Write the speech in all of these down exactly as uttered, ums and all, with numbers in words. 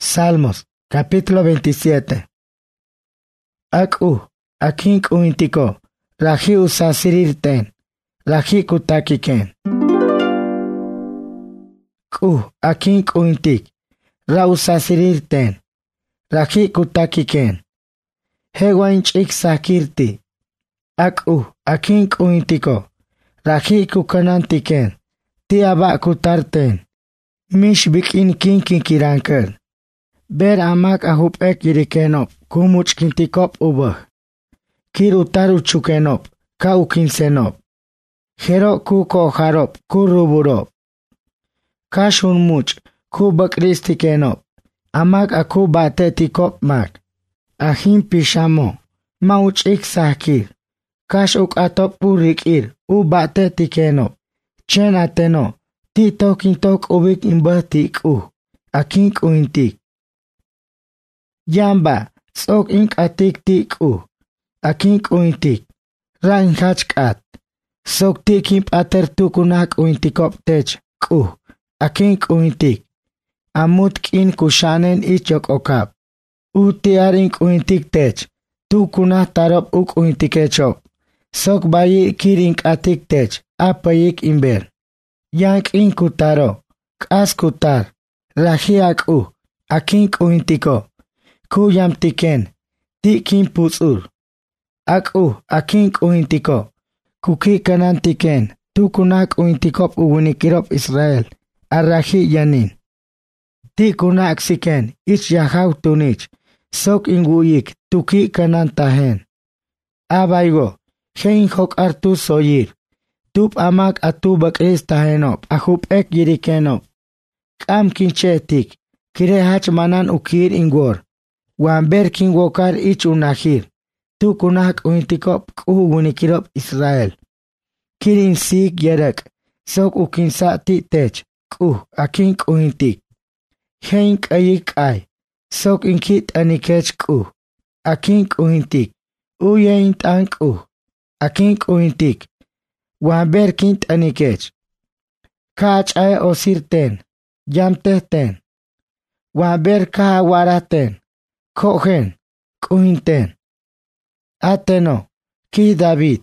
Salmos, capítulo veintisiete. Aku, akin kuintiko, raji usasirirten, raji kutakiken. Ku, akin kuintik, ra usasirirten, raji kutakiken. Hewainchik sakirti. Aku, akin kuintiko, raji kukanantiken, tiaba kutarten. Mish bikin kinkin kiranker. Ber amak ahupek yirikenop, kumuch kintikop ubah. Kirutaru chukenop, kau kinsenop. Hero ku koharop, ku ruburop. Kashun much, ku bakristikenop. Amak aku batetikop mak. Ahim pishamo, mauch ik sakir. Kash uk atop urikir, u batetikenop. Chen ateno, ti tokintok ubik imbatik u. Akink uintik. Yamba, sok ink atik tik u. Akink uintik. Rain hachkat. Sok tik imp ater tukunak uintikop tech ku. Akink uintik. Amut kin kushanen ichok okap. U tiarink uintik tech. Tukunah tarop uk uintikechop. Sok bayi kirink atik tech. Apayik imber. Yank in kutaro. Kas kutar. Rahiak u. Akink uintiko. Ku yam tiken, ti kin putsur. Ak u, akink uintiko. Kuki kanan tiken, tu kunak uintikop uwinikirop Israel. Arrahi yanin. Ti kunak siken, ich yahaw tunich. Sok inguyik, tuki kanan tahen. Abaygo, hein hok artu soyir. Tup amak atu bakris tahenop, ahup ek yirikenop. Kam kinchetik, kire hach manan ukir ingor. Wamber king wokar ich unahir. Tu kunak uintikop ku winikirop Israel. Kirin sig yerek. Sok ukinsa ti tech. Ku akink uintik. Henk ayik ay. Sok inkit anikech ku. Akink uintik. Uyein tank u. Akink uintik. Wamber kint anikech. Kach ay osirten. Yamtehten. Wamber ka waraten. Cogen, kuinten. Ateno, ki David.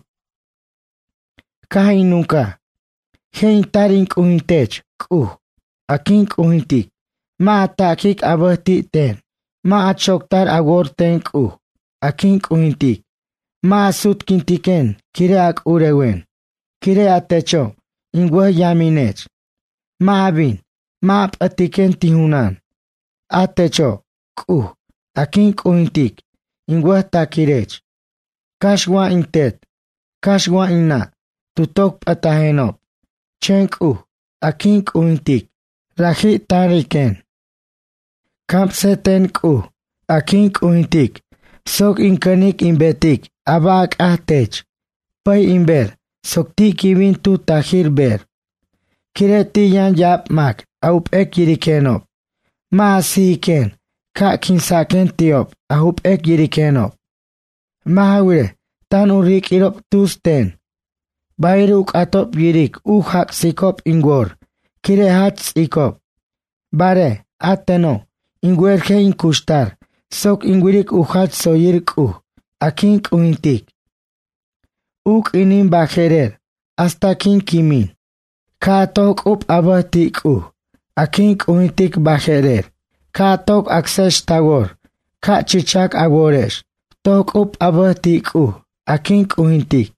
Kain nunca. Hein tarin kuintech, ku. Akin kuintik. Ma atakik abati ten. Ma achoktar agorten ku. Akin kuintik. Ma asut kintiken, kireak urewen. Kire atecho, ingwe yaminech. Ma abin, ma ap atiken tihunan. Atecho, ku. Akink uintik, ingwe takirech. Kashwa intet, kashwa ina, tutok patahenop. Chenk u, akink uintik, rahi tariken. Kampseten u, akink uintik, sok inkanik imbetik, abak ahtech. Pay imber, sok ti kivin tu tahir ber. Kireti yan yap mak, aup ek yirikenop. Ma asiken. Ka kinsaken tiop, ahup ek yirikenop. Mahawire, tan urik irop tusten. Bayruk atop yirik, uhak sikop ingor. Kire hats ikop. Bare, ateno, ingwerke inkustar. Sok ingwirik uhat soyirik uh. Akink uintik. Uk inin bajerer, hasta kin kimin. Ka tok up abatik uh. Akink uintik bajerer. Ka tok aksesh tagor, ka chichak agoresh, tok up abatik u, akink uintik.